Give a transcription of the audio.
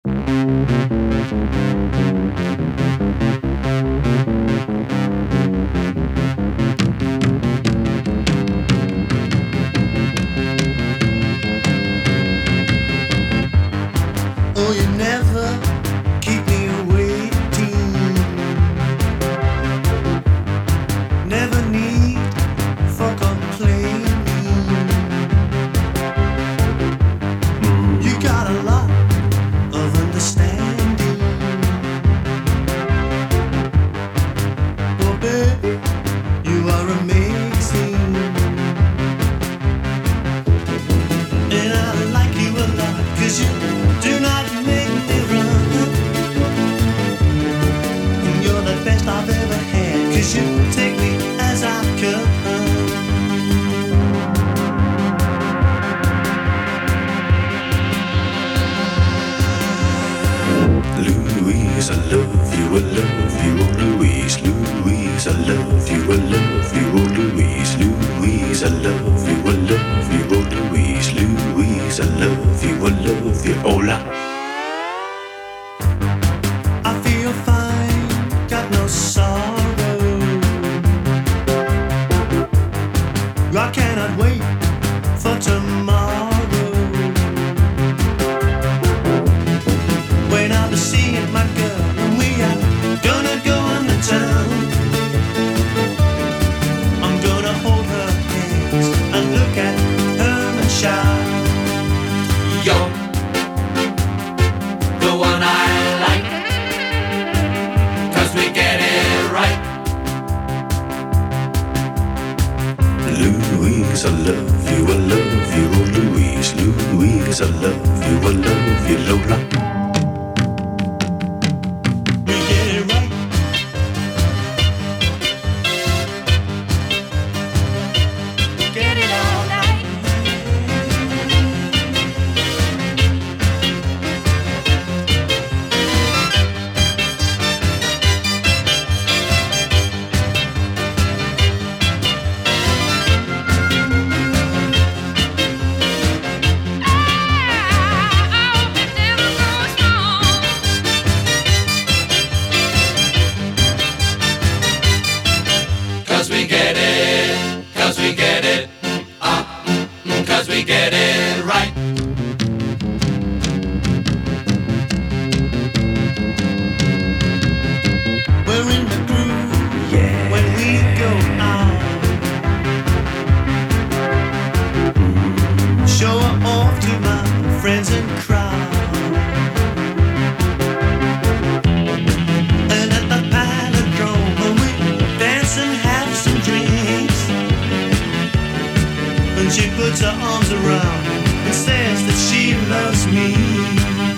Oh, you never keep me waiting. Never need for complaining. You got a lot of understanding. Oh, baby, you are amazing. And I like you a lot, 'cause you do not make me run. And you're the best I've ever had, 'cause you take me as I come. Louise, I love you, I love you, oh Louise, Louise, I love you, I love you, oh Louise, Louise, I love you, I love you, oh Louise, Louise, I love you, I love you, hola. I feel fine, got no sorrow. I cannot wait for tomorrow, when I'll be seeing my girl and we are gonna go on the town. I'm gonna hold her hands and look at her and shout, You're the one I like, 'cause we get it right. Louise, I love you, I love you, oh Louise, Louise, I love you, I love you, Lola. we get it right. Get it all night. Cause we get it, cause we get it, cause we get it right. We're in the groove, yeah, when we go out. Show her off to my friends and crowd. And at the Palindrome, when we dance and have some drinks, and she puts her arms around and says that she loves me.